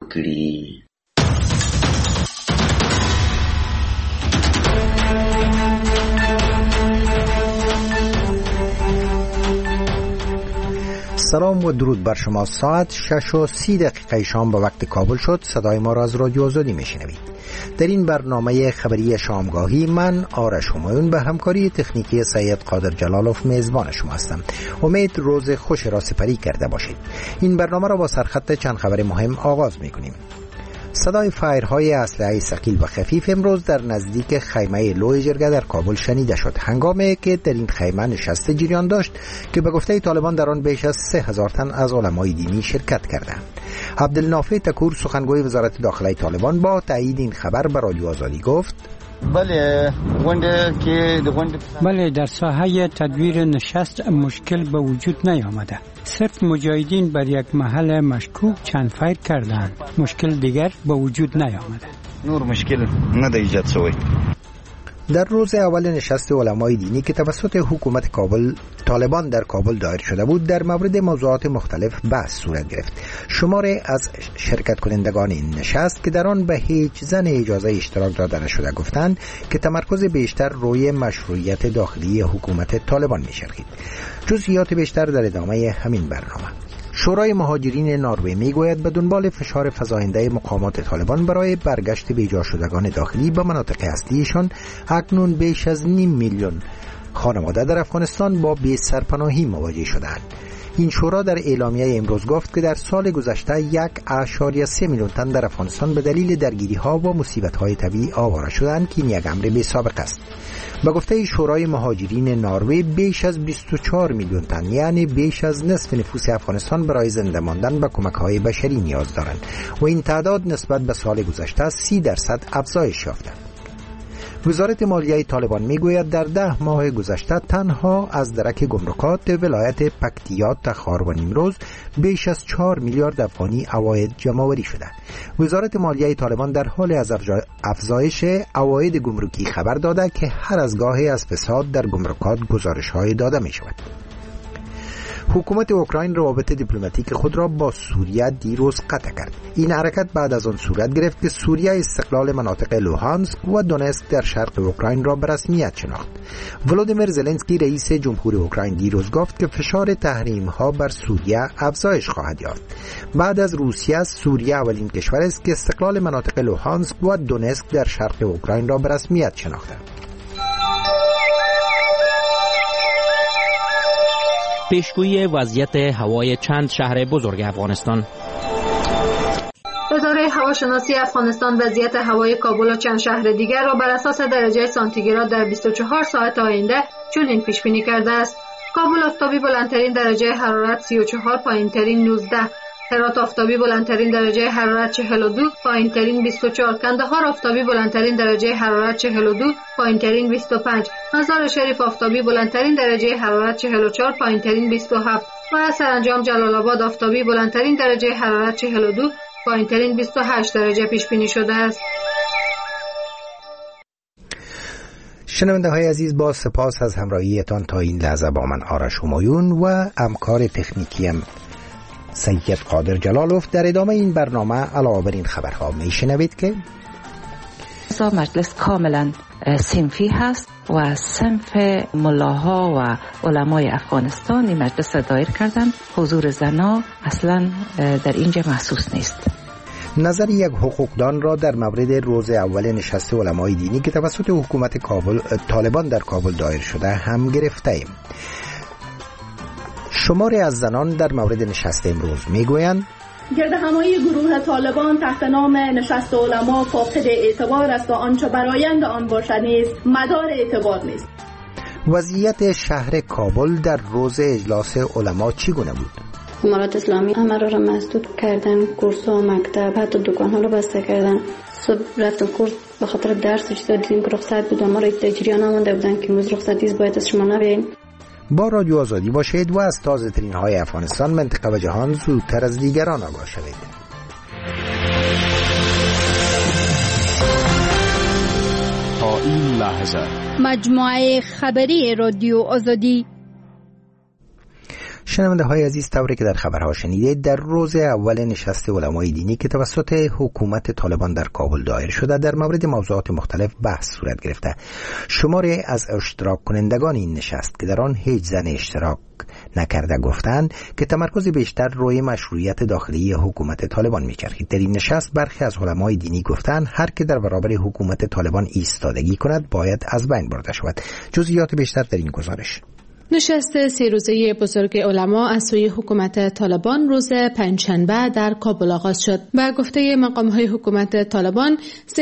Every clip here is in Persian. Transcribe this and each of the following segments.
وکړي. سلام و درود بر شما. ساعت 6:30 شام به وقت کابل شد. صدای ما را از رادیو آزادی میشنوید. در این برنامه خبری شامگاهی من آرش همایون به همکاری تکنیکی سید قادر جلالوف میزبان شما هستم. امید روز خوش را سپری کرده باشید. این برنامه را با سرخط چند خبر مهم آغاز میکنیم. صدای فایرهای اسلحه ثقیل و خفیف امروز در نزدیک خیمه لوی جرگه در کابل شنیده شد، هنگامی که در این خیمه نشست جریان داشت که به گفته طالبان در آن بیش از 3000 تن از علمای دینی شرکت کردند. عبدالنافع تکور سخنگوی وزارت داخله طالبان با تایید این خبر به رادیو آزادی گفت: بله، در ساحه تدبیر نشست مشکل به وجود نیامده. صرف مجاهدین بر یک محل مشکوک چند فایر کردند. مشکل دیگر به وجود نیامده. نور مشکل نده ایجاد شوی. در روز اول نشست علمای دینی که توسط حکومت طالبان در کابل دایر شده بود، در مورد موضوعات مختلف بحث صورت گرفت. شماری از شرکت کنندگان این نشست که در آن به هیچ زن اجازه اشتراک داده نشده گفتند که تمرکز بیشتر روی مشروعیت داخلی حکومت طالبان می‌چرخید. جزئیات بیشتر در ادامه همین برنامه. شورای مهاجرین نروژ میگوید به دنبال فشار فزاینده مقامات طالبان برای برگشت بیجا شدگان داخلی به مناطق اصلیشان، اکنون بیش از 5 میلیون خانواده در افغانستان با بی سرپناهی مواجه شدند. این شورا در اعلامیه امروز گفت که در سال گذشته 1.3 میلیون تن در افغانستان به دلیل درگیری‌ها و مصیبت‌های طبیعی آواره شدند که این یک امر بی‌سابقه است. به گفته شورای مهاجرین نروژ بیش از 24 میلیون تن، یعنی بیش از نصف نفوس افغانستان، برای زنده ماندن به کمک‌های بشری نیاز دارند و این تعداد نسبت به سال گذشته 30% افزایش یافته. وزارت مالیه طالبان میگوید در 10 ماه گذشته تنها از درک گمرکات ولایت پکتیا، تخار و نیمروز بیش از 4 میلیارد افغانی عواید جمع‌آوری شده. وزارت مالیه طالبان در حال از افزایش عواید گمرکی خبر داده که هر از گاهی از فساد در گمرکات گزارش‌های داده می‌شود. حکومت اوکراین روابط دیپلماتیک خود را با سوریه دیروز قطع کرد. این حرکت بعد از آن صورت گرفت که سوریه استقلال مناطق لوهانسک و دونسک در شرق اوکراین را به رسمیت شناخت. ولودیمیر زلنسکی رئیس جمهور اوکراین دیروز گفت که فشار تحریم‌ها بر سوریه افزایش خواهد یافت. بعد از روسیه، سوریه اولین کشور است که استقلال مناطق لوهانسک و دونسک در شرق اوکراین را به رسمیت شناخته. پیشگویی وضعیت هوای چند شهر بزرگ افغانستان. اداره هواشناسی افغانستان وضعیت هوای کابل و چند شهر دیگر را بر اساس درجه سانتیگراد در 24 ساعت آینده چنین پیش بینی کرده است: کابل آفتابی بلندترین درجه حرارت 34، پایینترین 19. هرات آفتابی بلندترین درجه حرارت 42، پایینترین 24. کندهار آفتابی بلندترین درجه حرارت 42، پایینترین 25. مزار شریف آفتابی بلندترین درجه حرارت 44، پایینترین 27. و سرانجام جلال آباد آفتابی بلندترین درجه حرارت 42، پایینترین 28 درجه پیش بینی شده است. شنونده های عزیز، با سپاس از همراهیتان تا این لحظه با من آرش همایون و همکار تکنیکیم سید قادر جلالوف. در ادامه این برنامه علاوه بر این خبرها میشنوید که مجلس کاملا صنفی هست و صنف ملاها و علمای افغانستان این مجلس دایر کردن. حضور زنا اصلا در اینجا محسوس نیست. نظر یک حقوقدان را در مورد روز اول نشست علمای دینی که توسط حکومت طالبان در کابل دایر شده هم گرفته ایم. شماری از زنان در مورد نشست امروز میگویند گردهمایی گروه طالبان تحت نام نشست علما فاقد اعتبار است و آنچه برآیند آن باشد نیز مدار اعتبار نیست. وضعیت شهر کابل در روز اجلاس علما چگونه بود؟ امارات اسلامی همه را مسدود کردن، کورس و مکتب حتی دکان ها را بسته کردن. صبح رفتم کورس به خاطر درس چیزا دیدیم که رخصت بود، ما را تجریان آمده بودن که امروز رخصتی است، باید از شما نبیاییم. با رادیو آزادی باشید و از تازه ترین های افغانستان، منطقه و جهان زودتر از دیگران آگاه شوید. تا این لحظه مجموعه خبری رادیو آزادی. شنونده های عزیز، طوری که در خبرها شنیدید، در روز اول نشست علمای دینی که توسط حکومت طالبان در کابل دایر شده در مورد موضوعات مختلف بحث صورت گرفته. شماری از اشتراک کنندگان این نشست که در آن هیچ زن اشتراک نکرده گفتند که تمرکز بیشتر روی مشروعیت داخلی حکومت طالبان می‌چرخید. در این نشست برخی از علمای دینی گفتند هر که در برابر حکومت طالبان ایستادگی کند باید از بین برده شود. جزئیات بیشتر در این گزارش. نشست 3 روزه بزرگ علما از سوی حکومت طالبان روز پنجشنبه در کابل آغاز شد. با گفته مقام‌های حکومت طالبان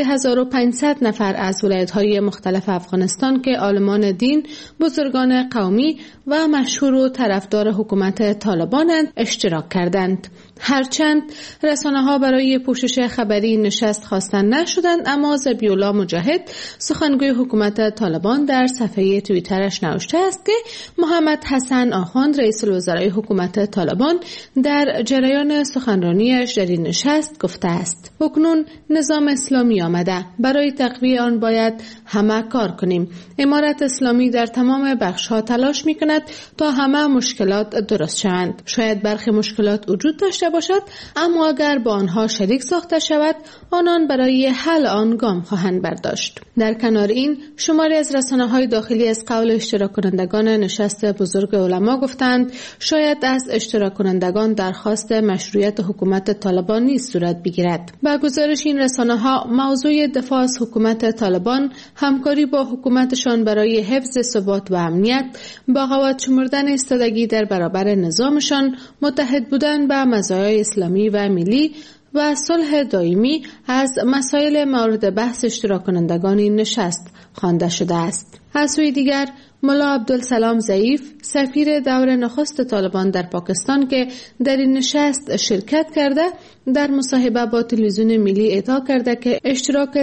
3500 نفر از ولایت‌های مختلف افغانستان که عالمان دین، بزرگان قومی و مشهور و طرفدار حکومت طالبانند اشتراک کردند. هرچند رسانه‌ها برای پوشش خبری نشست خواستن نشدند، اما ذبیح‌الله مجاهد سخنگوی حکومت طالبان در صفحه توییترش نوشته است که محمد حسن آخوند رئیس الوزرای حکومت طالبان در جریان سخنرانیش در این نشست گفته است: اکنون نظام اسلامی آمده، برای تقویت آن باید همه کار کنیم. امارت اسلامی در تمام بخش‌ها تلاش می‌کند تا همه مشکلات درست شوند. شاید برخی مشکلات وجود داشته باشد، اما اگر با آنها شریک ساخته شود آنان برای حل آن گام خواهند برداشت. در کنار این شماری از رسانه‌های داخلی از قول اشتراک کنندگان نشست بزرگ علما گفتند شاید از اشتراک کنندگان درخواست مشروعیت حکومت طالبان نیز صورت بگیرد. با گزارش این رسانه‌ها موضوع دفاع از حکومت طالبان، همکاری با حکومتشان برای حفظ ثبات و امنیت، بغاوت شمردن ایستادگی در برابر نظامشان، متحد بودن با مزایای اسلامی و ملی و صلح دائمی از مسائل مورد بحث اشتراک کنندگان این نشست خوانده شده است. از سوی دیگر ملا عبدالسلام ضعیف، سفیر دور نخست طالبان در پاکستان که در این نشست شرکت کرده، در مصاحبه با تلویزیون ملی ادعا کرده که اشتراک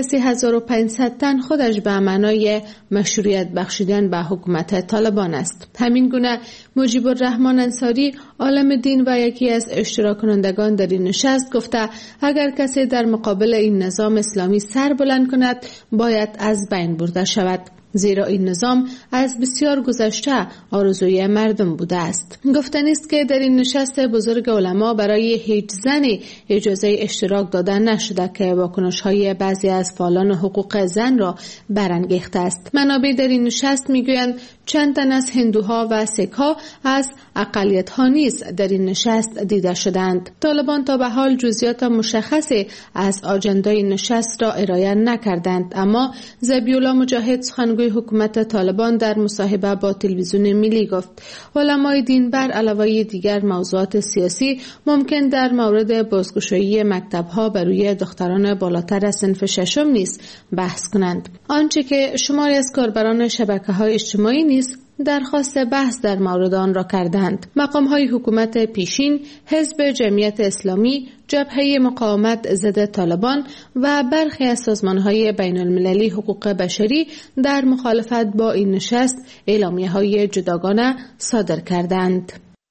3500 تن خودش به معنای مشروعیت بخشیدن به حکومت طالبان است. همین گونه مجیب الرحمن انصاری، عالم دین و یکی از اشتراک کنندگان در این نشست گفته اگر کسی در مقابل این نظام اسلامی سر بلند کند باید از بین برده شود، زیرا این نظام از بسیار گذشته آرزوی مردم بوده است. گفتنی است که در این نشست بزرگ علما برای هیچ زنی اجازه اشتراک دادن نشده که واکنش‌های بعضی از فعالان حقوق زن را برانگیخته است. منابع در این نشست میگویند چند تن از هندوها و سیک‌ها از اقلیت‌ها نیز در این نشست دیده شدند. طالبان تا به حال جزئیات مشخصی از آجندای نشست را ارائه نکردند، اما ذبیح‌الله مجاهد سخنگوی حکومت طالبان در مصاحبه با تلویزیون ملی گفت علمای دین بر علاوه دیگر موضوعات سیاسی ممکن در مورد بازگشایی مکتب‌ها برای دختران بالاتر از صنف ششم نیز بحث کنند. آنچه که شماری از کاربران شبکه‌های اجتماعی نیز درخواست بحث در مورد آن را کردند. مقام‌های حکومت پیشین، حزب جمعیت اسلامی، جبهه مقاومت ضد طالبان و برخی از سازمان‌های بین‌المللی حقوق بشری در مخالفت با این نشست اعلامیه‌های جداگانه صادر کردند.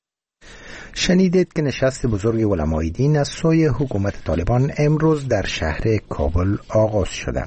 شنیدید که نشست بزرگ علمای دین از سوی حکومت طالبان امروز در شهر کابل آغاز شده.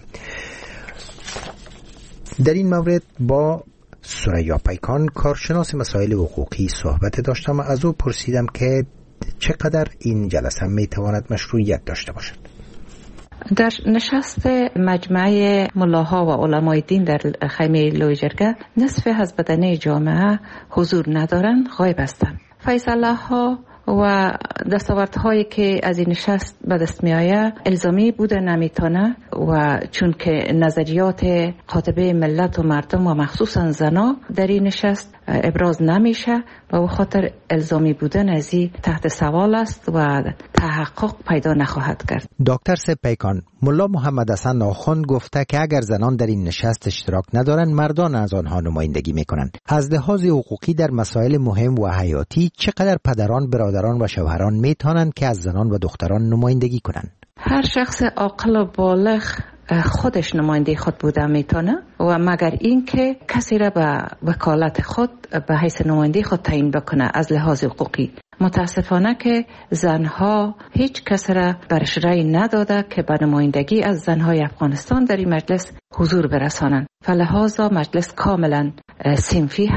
در این مورد با سریا پیکان، کارشناس مسائل حقوقی، صحبت داشتم و از او پرسیدم که چقدر این جلسه میتواند مشروعیت داشته باشد. در نشست مجمع ملاها و علمای دین در خیمه لویجرگه نصف از بدنه جامعه حضور ندارند، غایب هستند. فیصله ها و دستاوردهایی که از این نشست به دست می آید الزامی بوده نمیتونه و چون که نظریات خاطبه ملت و مردم و مخصوصا زنا در این نشست ابراز نمیشه و خاطر الزامی بودن از این تحت سوال است و تحقق پیدا نخواهد کرد. دکتر سپیکان، ملا محمد حسن آخوند گفته که اگر زنان در این نشست اشتراک ندارند مردان از آنها نمایندگی میکنند. از لحاظ حقوقی در مسائل مهم و حیاتی چقدر پدران، برادران و شوهران میتونند که از زنان و دختران نمایندگی کنند؟ هر شخص عاقل و بالغ خودش نماینده خود بوده میتونه و مگر این که کسی را به وکالت خود به حیث نماینده خود تعیین بکنه. از لحاظ حقوقی متاسفانه که زنها هیچ کس را برش رأی نداده که به نمایندگی از زنهای افغانستان در این مجلس حضور برسانند. فلهذا مجلس کاملا صنفی هست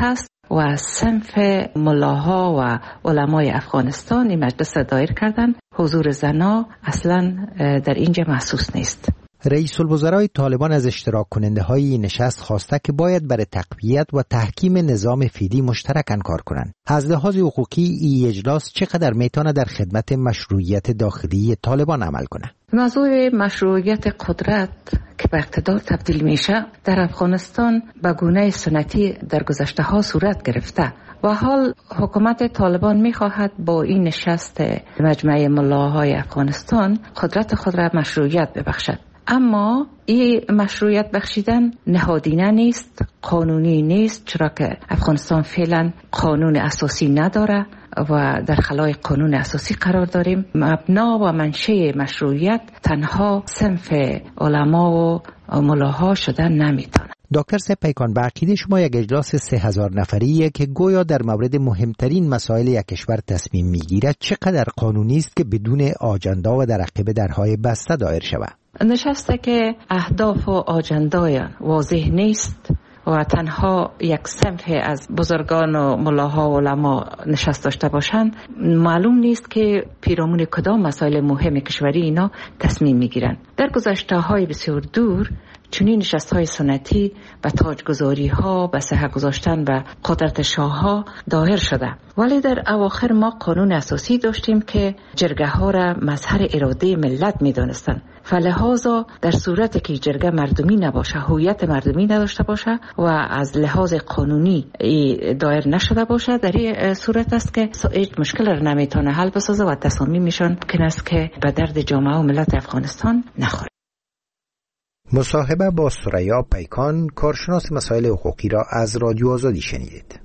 و صنف ملاها و علمای افغانستان این مجلس دایر کردن. حضور زنا اصلا در اینجا محسوس نیست. رئیس الوزرای طالبان از اشتراک کننده های نشست خواسته که باید برای تقویت و تحکیم نظام فعلی مشترکاً کار کنند. از لحاظ حقوقی این اجلاس چقدر میتونه در خدمت مشروعیت داخلی طالبان عمل کنه؟ موضوع مشروعیت قدرت که به اقتدار تبدیل میشه در افغانستان به گونه سنتی در گذشته ها صورت گرفته و حال حکومت طالبان میخواهد با این نشست مجمع ملاهای افغانستان قدرت خود را مشروعیت ببخشد. اما این مشروعیت بخشیدن نهادینه نیست، قانونی نیست، چرا که افغانستان فعلا قانون اساسی نداره و در خلای قانون اساسی قرار داریم. مبنا و منشأ مشروعیت تنها صنف علما و ملاها شدن نمیتونه. دکتر سپیکان، به عقیده شما یک اجلاس 3000 نفریه که گویا در مورد مهمترین مسائل یک کشور تصمیم میگیرد چقدر قانونی است که بدون آجندا و در عقب درهای بسته دایر شود؟ نشسته که اهداف و آجندای واضح نیست و تنها یک صنف از بزرگان و ملاها و علما نشست داشته باشند، معلوم نیست که پیرامون کدام مسائل مهم کشوری اینا تصمیم میگیرن. در گذشته های بسیار دور چنین نشست های سنتی و تاجگذاری ها به صحه گذاشتن و قدرت شاه ها دایر شده، ولی در اواخر ما قانون اساسی داشتیم که جرگه ها را مظهر اراده ملت می دانستن. فلهذا در صورتی که جرگه مردمی نباشه، هویت مردمی نداشته باشه و از لحاظ قانونی دایر نشده باشه، در این صورت است که هیچ مشکل را نمیتونه حل بسازه و تصامیمشان ممکن است که به درد جامعه و ملت افغانستان نخوره. مصاحبه با ثریا پیکان، کارشناس مسائل حقوقی را از رادیو آزادی شنیدید.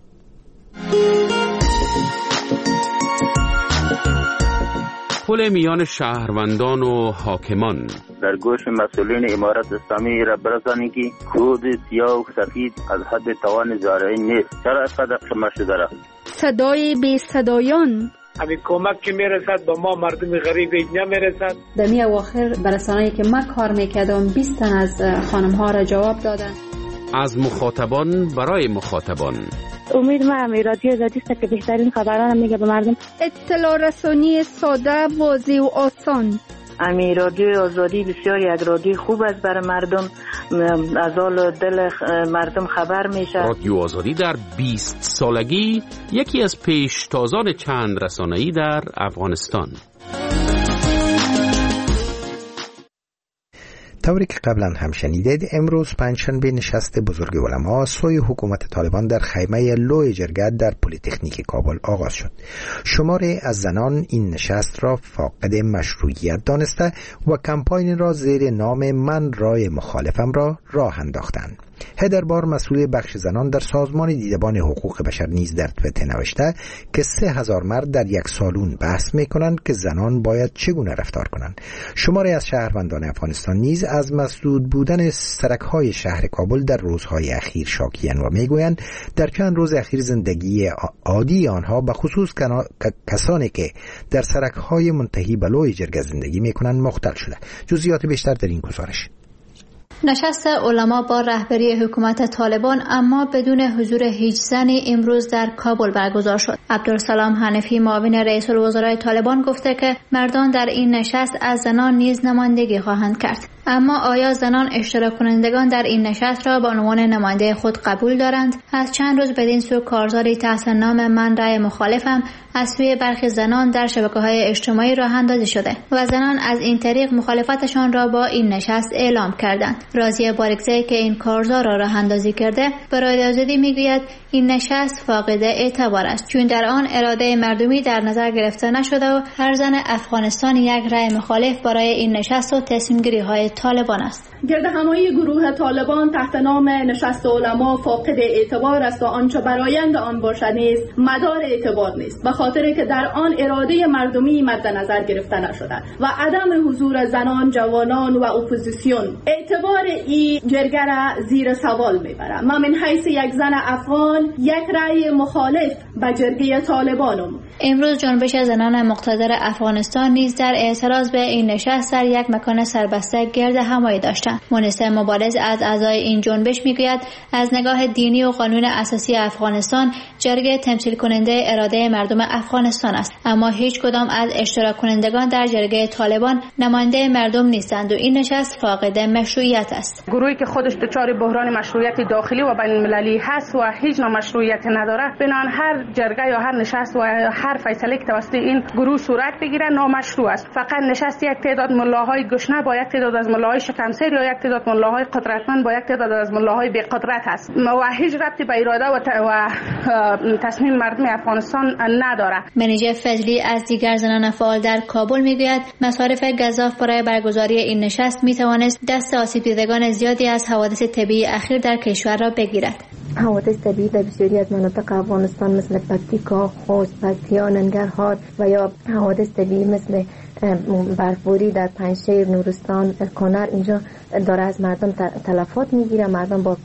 پل میان شهروندان و حاکمان. در گوش مسئولین امارت اسلامی را برسانید که کود سیاه و سفید از حد توان زارعین نیست. چرا اینقدر شما شده را؟ صدای بی صدایان. همین کمک که میرسد با ما مردم غریب نمیرسد. در می اواخر برسانه‌ای که من کار میکردم 20 تن از خانم ها را جواب دادن. از مخاطبان برای مخاطبان. امید ما رادیو آزادی است که بهترین خبران میگه به مردم. اطلاع رسانی ساده، واضح و آسان. رادیو آزادی بسیار یک رادیو خوب است برای مردم، از حال دل مردم خبر میشه. رادیو آزادی در 20 سالگی یکی از پیشتازان چند رسانه‌ای در افغانستان. طوری که قبلا هم شنیدید، امروز پنجشنبه نشست بزرگ علما سوی حکومت طالبان در خیمه لوی جرگه در پلی‌تکنیک کابل آغاز شد. شماری از زنان این نشست را فاقد مشروعیت دانسته و کمپاین را زیر نام من رای مخالفم را راه انداختند. هدربار، مسئول بخش زنان در سازمان دیدبان حقوق بشر، نیز در توییتر نوشته که 3000 مرد در یک سالون بحث میکنند که زنان باید چگونه رفتار کنند. شماری از شهروندان افغانستان نیز از مسدود بودن سرک‌های شهر کابل در روزهای اخیر شاکی‌اند و میگویند در چند روز اخیر زندگی عادی آنها، به خصوص کسانی که در سرک‌های منتهی به لوی جرگه زندگی میکنند، مختل شده. جزئیات بیشتر در این گزارش. نشست علما با رهبری حکومت طالبان اما بدون حضور هیچ زنی امروز در کابل برگزار شد. عبدالسلام حنفی، معاون رئیس الوزراء طالبان، گفته که مردان در این نشست از زنان نیز نمایندگی خواهند کرد. اما آیا زنان اشتراک کنندگان در این نشست را به عنوان نماینده خود قبول دارند؟ از چند روز بدین سو کارزاری تحت نام من رای مخالفم از سوی برخی زنان در شبکه‌های اجتماعی راه اندازی شده و زنان از این طریق مخالفتشان را با این نشست اعلام کردند. راضیه بارکزی که این کارزار را راه اندازی کرده، برای آزادی میگوید این نشست فاقد اعتبار است، چون در آن اراده مردمی در نظر گرفته نشده و هر زن افغانستان یک رای مخالف برای این نشست و تصمیم گیری های طالبان است. گردهمایی گروه طالبان تحت نام نشست علما فاقد اعتبار است و آنچه برآیند آن باشد نیز مدار اعتبار نیست. خاطر که در آن اراده مردمی مد نظر گرفته نشده و عدم حضور زنان، جوانان و اپوزیسیون اعتبار این جرگه را زیر سوال میبره. من من حیث یک زن افغان یک رأی مخالف به جرگه طالبانم. امروز جنبش زنان مقتدر افغانستان نیز در اعتراض به این نشست در یک مکان سربسته گرد همایی داشتند. مونس مبارز از اعضای این جنبش میگوید از نگاه دینی و قانون اساسی افغانستان جرگه تمثیل کننده اراده مردم افغانستان است، اما هیچ کدام از اشتراک کنندگان در جرگه طالبان نماینده مردم نیستند و این نشست فاقد مشروعیت است. گروهی که خودش دچار بحران مشروعیت داخلی و بین المللی هست و هیچ نوع مشروعیت نداره، بنابراین هر جرگه یا هر نشست و هر فیصله که توسط این گروه صورت بگیره نامشروع است. فقط نشست یک تعداد ملاهای گشنه با یک تعداد از ملاهای شکمسیر یا یک تعداد ملاهای قدرتمند با یک تعداد از ملاهای بی قدرت است و هیچ ربطی به اراده و تصمیم مردم افغانستان نداره. منیژه فضلی از دیگر زنان فعال در کابل میگوید مصارف گزاف برای برگزاری این نشست میتوانست دست آسیب دیدگان زیادی از حوادث طبیعی اخیر در کشور را بگیرد. حوادث طبیعی در بسیاری از مناطق افغانستان مثل پکتیکا، خوست، پکتیا، ننگرهار و یا حوادث طبیعی مثل برفباری در پنجشیر، نورستان، کنر اینجا داره از مردم تلفات میگیره. مردم با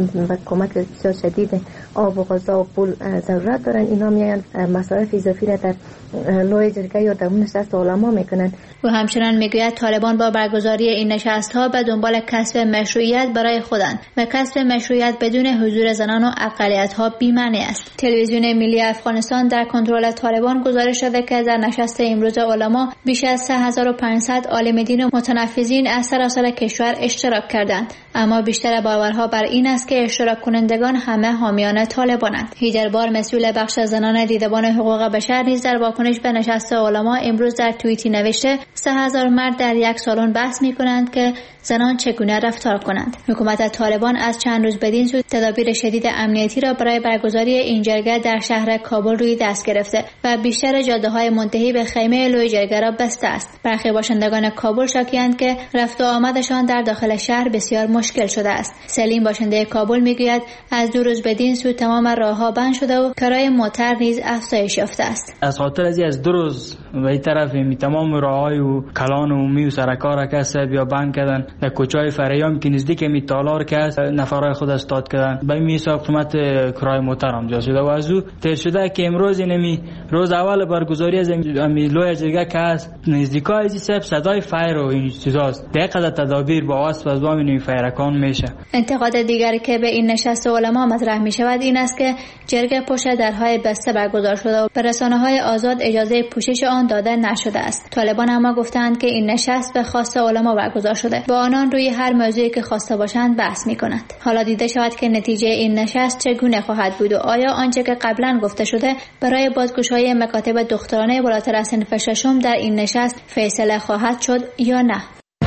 کمک بسیار شدید آب و غذا و پول ضرورت دارن. اینا میان مصارف اضافی را در لوی جرگه یا در نشست علما میکنن. و همچنان میگوید طالبان با برگزاری این نشست ها به دنبال کسب مشروعیت برای خودند و کسب مشروعیت بدون حضور زنان و اقلیت ها بی‌معنی است. تلویزیون ملی افغانستان در کنترل طالبان گزارش داده که در نشست امروز علما بیش از 3500 عالم دین و متنفذین از سراسر کشور اشتراک کردند، اما بیشتر باورها بر این است که اشتراک کنندگان همه حامیان طالبانند. هیدربار مسئول بخش زنان دیدبان حقوق بشر نیز در واکنش به نشست علما امروز در توییتی نوشته 3000 مرد در یک سالن بحث می‌کنند که زنان چگونه رفتار کنند. حکومت طالبان از چند روز بدین سو تدابیر شدید امنیتی را برای برگزاری این جرگه در شهر کابل روی دست گرفته و بیشتر جاده‌های منتهی به خیمه لوی جرگه را بسته است. برخی باشندگان کابل شاکی‌اند که رفت و آمدشان در داخل شهر بسیار مشکل شده است. سلیم باشنده کابل میگوید از دو روز بدین سو تمام راه‌ها بند شده و کرایه موتر نیز افزایش یافته است. از خاطر از دو روز به این طرف تمام راه‌های و کلان عمومی و سرکار کسب یا بند کردن. در کوچه‌های فریام که نزدیک می تالار که است نفرای خود استاد کردن. به این حساب قیمت کرایه موتر هم جا شده و از او تیر شده که امروز اینمی روز اول برگزاری از لوی جرگه که است نزدیکای از سب صدای فایر و این چیزاست. دقیقاً تدابیر با واسطه از وامین فایرکان میشه. انتقاد دیگری که به این نشست علما مطرح می شود این است که جرگه پشت درهای بسته برگزار شده و به رسانه‌های آزاد اجازه پوشش آن داده نشده است. طالبان اما گفتند که این نشست به خواست علما برگزار شده. با آنان روی هر موضوعی که خواسته باشند بحث می‌کنند. حالا دیده شود که نتیجه این نشست چگونه خواهد بود و آیا آنچه که قبلا گفته شده برای بازگشایی مکاتب دخترانه بالاتر از صنف ششم در این نشست فیصله خواهد شد یا نه.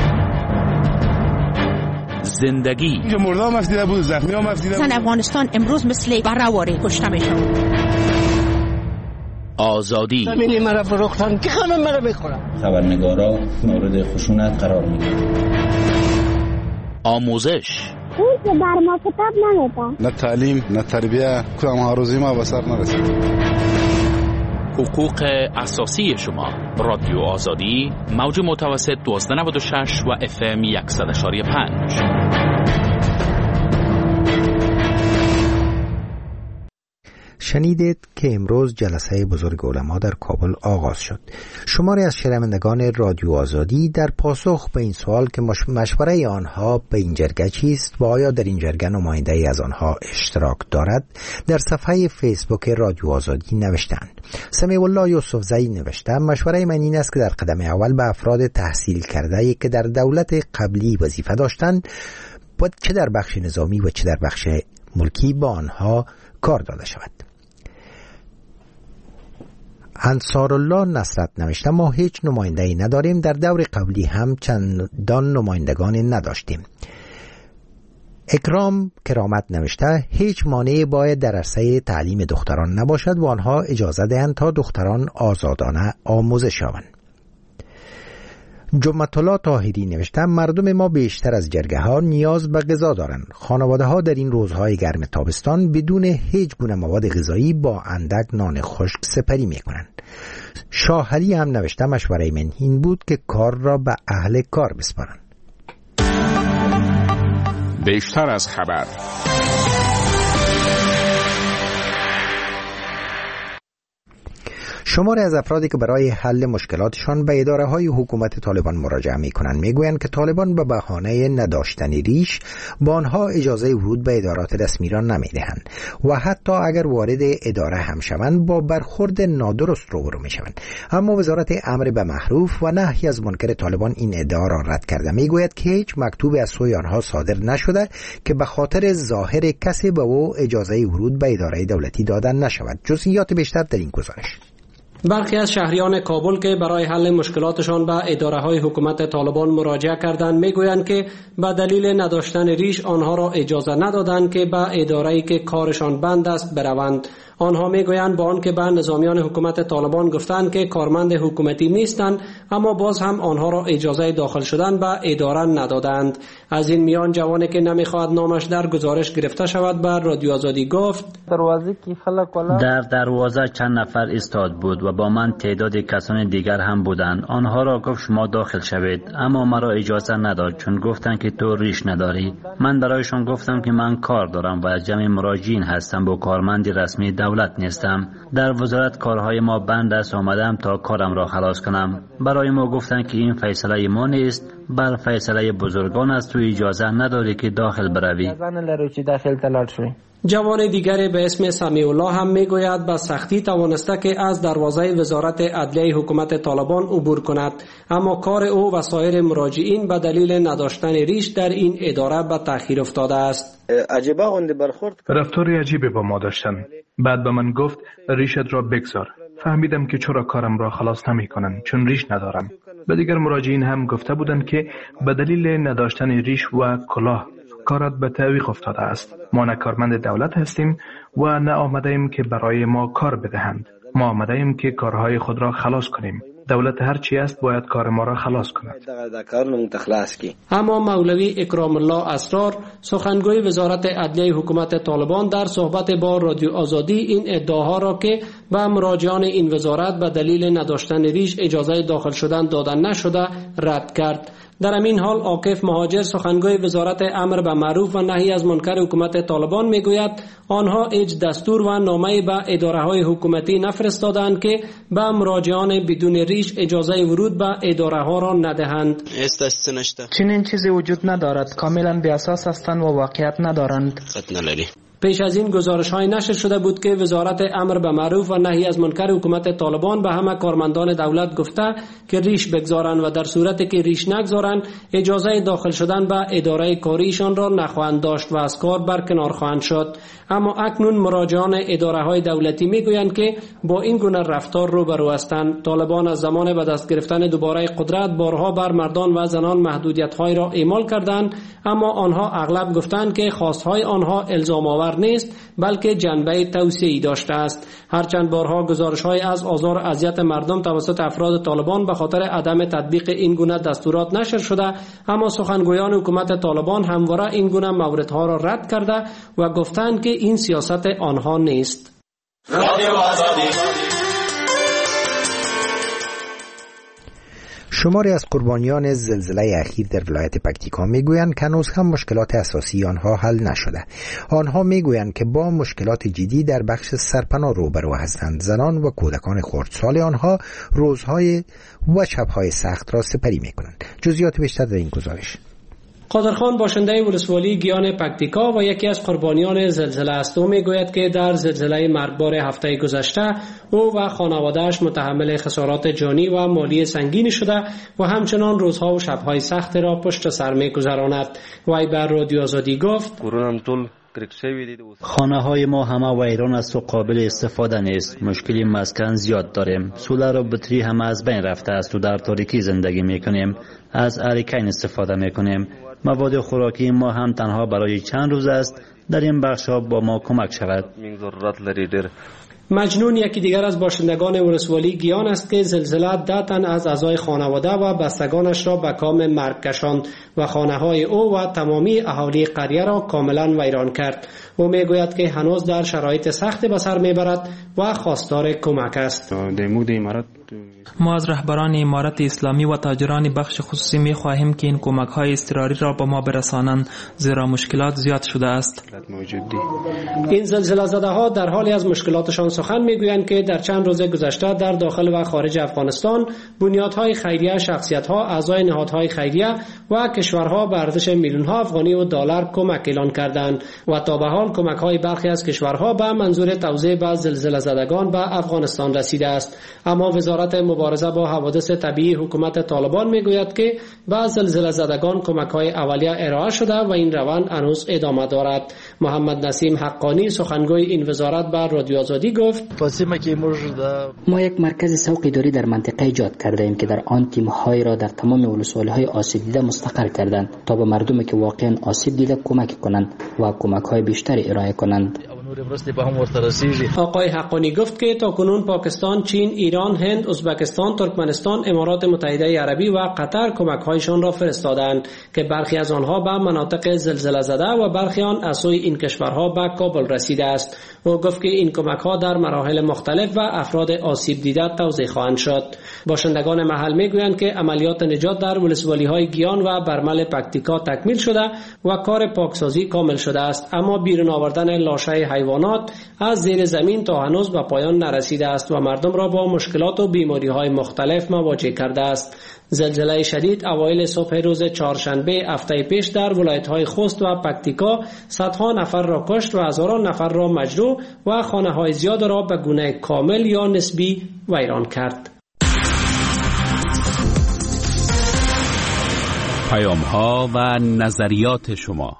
زندگی مردم مفدیده بود، زخمی ها مفدیده بود. زن افغانستان امروز مثل برهواری کشته میشن. آزادی زمینی مرا فروختن که همه مرا بخورن. خبرنگارا مورد خشونت قرار میگیرن. آموزش اون در ما کتاب نمیده. نه تعلیم نه تربیه کدام هاروزی ما به سر نرسید. حقوق اساسی شما. رادیو آزادی موج متوسط 1296 و FM 100.5. شنیدید که امروز جلسه بزرگ علما در کابل آغاز شد. شماری از شنوندگان رادیو آزادی در پاسخ به این سوال که مشوره آنها به این جرگه چیست و آیا در این جرگه نماینده ای از آنها اشتراک دارد در صفحه فیسبوک رادیو آزادی نوشتند. سمیع الله یوسف زی نوشته مشوره من این است که در قدم اول به افراد تحصیل کرده که در دولت قبلی وظیفه داشتند باید چه در بخش نظامی و چه در بخش ملکی با آنها کار داده شود. انصارالله نصرت نوشته ما هیچ نماینده‌ای نداریم، در دور قبلی هم چندان نمایندگانی نداشتیم. اکرام کرامت نوشته هیچ مانعی باید در عرصه تعلیم دختران نباشد و آنها اجازه دهند تا دختران آزادانه آموزش یابند. جمعت الله طاهری نوشته مردم ما بیشتر از جرگه ها نیاز به غذا دارند. خانواده ها در این روزهای گرم تابستان بدون هیچ گونه مواد غذایی با اندک نان خشک سپری می کنند. شاهلی هم نوشته مشوره من این بود که کار را به اهل کار بسپارند. بیشتر از خبر. شماری از افرادی که برای حل مشکلاتشان به اداره‌های حکومت طالبان مراجعه می‌کنند می‌گویند که طالبان به بهانه نداشتن ریش با آنها اجازه ورود به ادارات رسمی را نمی‌دهند و حتی اگر وارد اداره هم شوند با برخورد نادرست روبرو می‌شوند. اما وزارت امر به معروف و نهی از منکر طالبان این ادعا را رد کرده. می‌گوید که هیچ مکتوبی از سوی آنها صادر نشده که به خاطر ظاهر کسی به او اجازه ورود به اداره دولتی دادن نشود. جزئیات بیشتر در این گزارش. برخی از شهریان کابل که برای حل مشکلاتشان به اداره‌های حکومت طالبان مراجعه کردند میگویند که به دلیل نداشتن ریش آنها را اجازه ندادند که به اداره‌ای که کارشان بند است بروند. آنها میگویند با آنکه به نظامیان حکومت طالبان گفتند که کارمند حکومتی نیستند اما باز هم آنها را اجازه داخل شدن به اداره ندادند. از این میان جوانی که نمیخواهد نامش در گزارش گرفته شود به رادیو آزادی گفت در دروازه چند نفر ایستاد بود و با من تعداد کسان دیگر هم بودند. آنها را گفت شما داخل شوید اما مرا اجازه نداد چون گفتند که تو ریش نداری. من برایشان گفتم که من کار دارم و از جمع مراجعین هستم و کارمند رسمی دولت نیستم. در وزارت کارهای ما بند است، آمدم تا کارم را خلاص کنم. برای ما گفتند که این فیصله ما نیست بل فیصله بزرگان است، تو اجازه نداری که داخل بروی. جوان دیگری به اسم سمیع الله هم میگوید به سختی توانسته که از دروازه وزارت عدلیه حکومت طالبان عبور کند اما کار او و سایر مراجعین به دلیل نداشتن ریش در این اداره به تأخیر افتاده است. رفتاری عجیبی با ما داشتن. بعد به من گفت ریشت را بگذار. فهمیدم که چرا کارم را خلاص نمی کنن چون ریش ندارم. به دیگر مراجعین هم گفته بودند که به دلیل نداشتن ریش و کلاه کارت به تعویق افتاده است. ما نه کارمند دولت هستیم و نه آمده ایم که برای ما کار بدهند. ما آمده ایم که کارهای خود را خلاص کنیم. دولت هر چی است باید کار ما را خلاص کند. اما مولوی اکرام الله اسرار سخنگوی وزارت عدلیه حکومت طالبان در صحبت با رادیو آزادی این ادعاها را که به مراجعان این وزارت به دلیل نداشتن ریش اجازه داخل شدن دادن نشده رد کرد. در همین حال عاکف مهاجر سخنگوی وزارت امر به معروف و نهی از منکر حکومت طالبان میگوید آنها هیچ دستور و نامه‌ای به اداره‌های حکومتی نفرستادند که به مراجعان بدون ریش اجازه ورود به اداره‌ها را ندهند. چنین چیزی وجود ندارد، کاملا بی اساس هستند و واقعیت ندارند. پیش از این گزارش‌های نشر شده بود که وزارت امر به معروف و نهی از منکر حکومت طالبان به همه کارمندان دولت گفته که ریش بگذارند و در صورتی که ریش نگذارند اجازه داخل شدن به اداره کاریشان را نخواهند داشت و از کار برکنار خواهند شد. اما اکنون مراجعان اداره‌های دولتی میگویند که با این گونه رفتار روبرو هستند. طالبان از زمان به دست گرفتن دوباره قدرت بارها بر مردان و زنان محدودیت‌های را اعمال کردند اما آنها اغلب گفتند که خواست‌های آنها الزام آور نیست بلکه جنبه توسعه‌ای داشته است. هرچند بارها گزارش‌های از آزار و اذیت مردم توسط افراد طالبان به خاطر عدم تطبیق این گونه دستورات نشر شده اما سخنگویان حکومت طالبان همواره این گونه موردها را رد کرده و گفتند که این سیاست آنها نیست. شماری از قربانیان زلزله اخیر در ولایت پکتیکا میگویند که هنوز هم مشکلات اساسی آنها حل نشده. آنها میگویند که با مشکلات جدی در بخش سرپناه روبرو هستند. زنان و کودکان خردسال آنها روزهای و شبهای سخت را سپری میکنند. جزئیات بیشتر در این گزارش. قادرخان باشنده ولسوالی گیان پکتیکا و یکی از قربانیان زلزله است. او میگوید که در زلزله مرگبار هفته گذشته او و خانواده‌اش متحمل خسارات جانی و مالی سنگینی شده و همچنان روزها و شبهای سخت را پشت سر می‌گذراند. وی بر رادیو آزادی گفت خانه های ما همه ویران است و قابل استفاده نیست. مشکلی مسکن زیاد داریم. سولر و بطری همه از بین رفته است و در تاریکی زندگی میکنیم. از اریکین استفاده میکنیم. مواد خوراکی ما هم تنها برای چند روز است. در این بخش ها با ما کمک شود. مجنون یکی دیگر از باشندگان ولسوالی گیان است که زلزله 10 تن از اعضای خانواده و بستگانش را به کام مرگ کشاند و خانه‌های او و تمامی اهالی قریه را کاملا ویران کرد. او میگوید که هنوز در شرایط سخت به سر میبرد و خواستار کمک است. ما از رهبران امارت اسلامی و تاجران بخش خصوصی می خواهیم که این کمک‌های اضطراری را به ما برسانند، زیرا مشکلات زیاد شده است. این زلزله زده‌ها در حالی از مشکلاتشان سخن میگویند که در چند روز گذشته در داخل و خارج افغانستان بنیادهای خیریه، شخصیت‌ها، اعضای نهادهای خیریه و کشورها به ارزش میلیون‌ها افغانی و دلار کمک اعلان کردند و تا به حال کمک‌های برخی از کشورها به منظور توزیع به زلزله زدگان به افغانستان رسیده است. اما وزارت مبارزه با حوادث طبیعی حکومت طالبان میگوید که به زلزله زدگان کمک‌های اولیه ارائه شده و این روند هنوز ادامه دارد. محمد نسیم حقانی سخنگوی این وزارت به رادیو آزادی گفت: ما یک مرکز سوق اداری در منطقه ایجاد کرده ایم که در آن تیم‌های را در تمام ولسوالی‌های آسیب دیده مستقر کردند تا به مردمی که واقعاً آسیب دیده کمک کنند و کمک‌های بیشتری ارائه کنند. آقای حقانی گفت که تاکنون پاکستان، چین، ایران، هند، ازبکستان، ترکمنستان، امارات متحده عربی و قطر کمک‌هایشان را فرستادند که برخی از آنها به مناطق زلزله زده و برخی آن از سوی این کشورها به کابل رسیده است. او گفت که این کمک‌ها در مراحل مختلف و افراد آسیب دیده توزیع خواهند شد. باشندگان محل میگویند که عملیات نجات در ولسوالی‌های گیان و برمل پکتیکا تکمیل شده و کار پاکسازی کامل شده است، اما بیرون آوردن لاشه حیوانات از زیر زمین تا هنوز به پایان نرسیده است و مردم را با مشکلات و بیماری‌های مختلف مواجه کرده است. زلزله شدید اوایل صبح روز چهارشنبه هفته پیش در ولایت‌های خوست و پکتیکا صدها نفر را کشت و هزاران نفر را مجروح و خانه‌های زیاد را به گونه کامل یا نسبی ویران کرد. پیام‌ها و نظریات شما.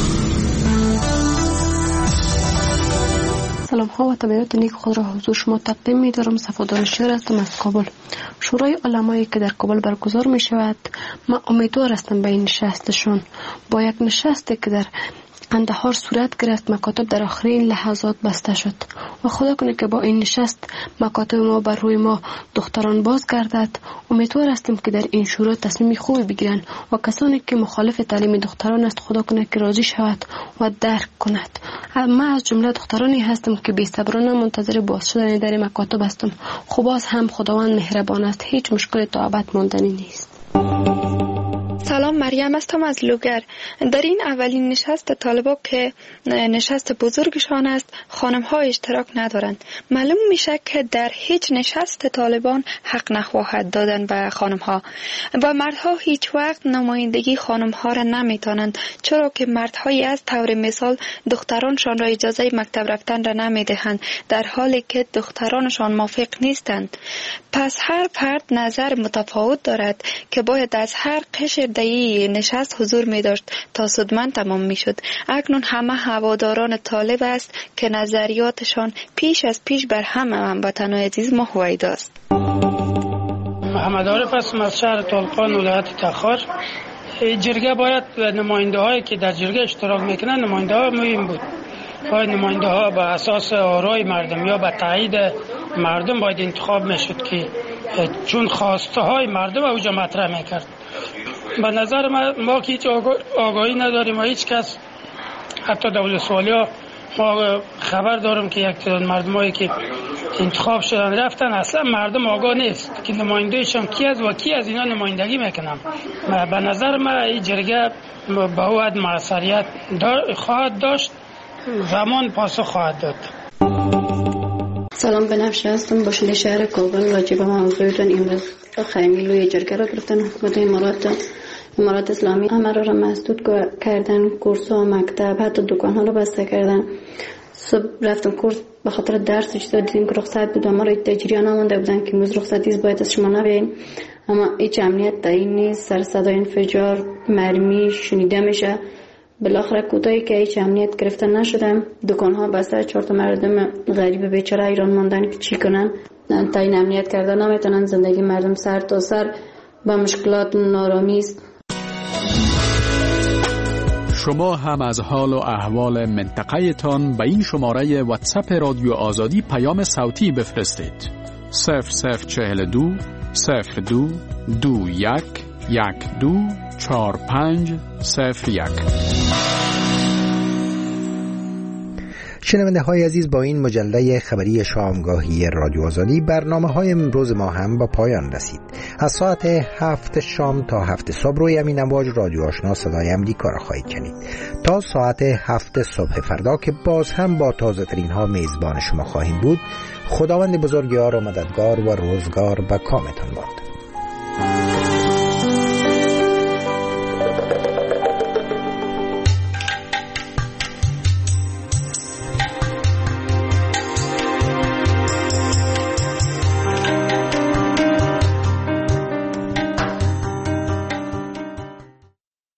سلام ها و تبریات نیک خود را حضور شما تقدیم می دارم. صفا دانشیار هستم از کابل. شورای علمایی که در کابل برگزار می شود، من امیدوار هستم به این نشستشون. با یک نشستی که در قندهار صورت گرفت، مکاتب در آخرین لحظات بسته شد و خدا کنه که با این نشست مکاتب ما بر روی ما دختران باز گردد. امیدوار هستیم که در این شورا تصمیم خوبی بگیرن و کسانی که مخالف تعلیم دختران است خدا کنه که راضی شود و درک کند. من از جمله دخترانی هستم که بی‌صبرانه منتظر باز شدن در مکاتب هستم. خب باز هم خداوند مهربان است، هیچ مشکل تا ابد ماندنی نیست. سلام، مریم هستم از لوگر. در این اولین نشست طالبان که نشست بزرگشان است، خانم ها اشتراک ندارند. معلوم میشه که در هیچ نشست طالبان حق نخواهد دادن به خانم ها و مردها هیچ وقت نمایندگی خانم ها را نمیتونند، چرا که مردهایی از طور مثال دخترانشان را اجازه مکتب رفتن را نمیدهند در حالی که دخترانشان موافق نیستند. پس هر فرد نظر متفاوت دارد که باید از هر قشر دایی نشست حضور می داشت تا سودمند تمام می شد. اکنون همه هواداران طالب است که نظریاتشان پیش از پیش بر همه هموطنان عزیز ما هویدا است. محمد عارف هستم از شهر طالقان ولایت تخار. جرگه باید نماینده هایی که در جرگه اشتراک میکنن نماینده ها مهم بود. باید نماینده ها به اساس آرای مردم یا به تایید مردم باید انتخاب میشد که چون خواسته های مردم اوجا مطرح میکرد. به نظر ما که هیچ آگاهی نداریم و هیچ کس، حتی دولت سوالی ها ما خبر دارم که یک تعداد مردم هایی که انتخاب شدن رفتن اصلا مردم آگاه نیست که نمایندهشان کی است و کی از اینا نمایندگی میکنن. به نظر من این جرگه به حد موثریت خواهد داشت، زمان پاسخ خواهد داد. سلام، بنفشه هستم، باشنده شهر کابل. راجع به موضوعتون امروز خیلی لوی جرگه را گرفتن حکومت امارات اسلامی همه را مسدود کردن، کورس ها، مکتب، حتی دکان ها را بسته کردن. صبح رفتم کورس به خاطر درس چیزا دیدیم که رخصت بود، ما را تجریه نمونده بودن که امروز رخصتی است، باید از شما نبین، اما هیچ امنیت تعیین نیست. سر صدای انفجار، مرمی شنیده میشه. بالاخره کوتاهی که هیچ امنیت گرفته نشدم، دکان ها بسته، 4 تا مردم غریب بیچاره ایران ماندن که چی کنن. تعیین امنیت کرده نمیتونن. زندگی مردم سر تا سر با مشکلات و نارامی است. شما هم از حال و احوال منطقه تان به این شماره واتساپ رادیو آزادی پیام صوتی بفرستید. 0042 02 21 12 45 01. شنونده های عزیز، با این مجله خبری شامگاهی رادیو آزادی برنامه های امروز ما هم با پایان رسید. از ساعت 7 شام تا 7 صبح روی همین امواج رادیو آشنا صدای امریکا را خواهید شنید تا ساعت 7 صبح فردا که باز هم با تازه ترین ها میزبان شما خواهیم بود. خداوند بزرگوار و مددگار و روزگار به کامتان باد.